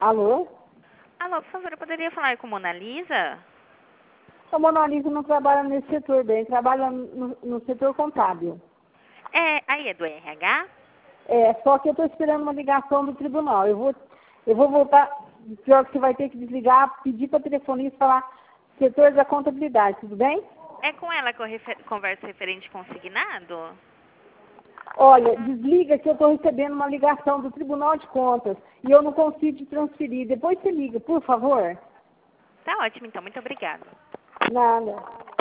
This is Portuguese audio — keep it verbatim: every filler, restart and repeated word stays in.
Alô? Alô, por favor, eu poderia falar com Mona Lisa? A Mona Lisa não trabalha nesse setor bem, trabalha no, no setor contábil. É, aí é do R H? É, só que eu estou esperando uma ligação do tribunal. Eu vou, eu vou voltar, pior que você vai ter que desligar, pedir para a telefonista falar setor da contabilidade, tudo bem? É com ela que eu refer converso referente consignado? Olha, desliga que eu estou recebendo uma ligação do Tribunal de Contas e eu não consigo te transferir. Depois você liga, por favor. Tá ótimo, então. Muito obrigada. Nada.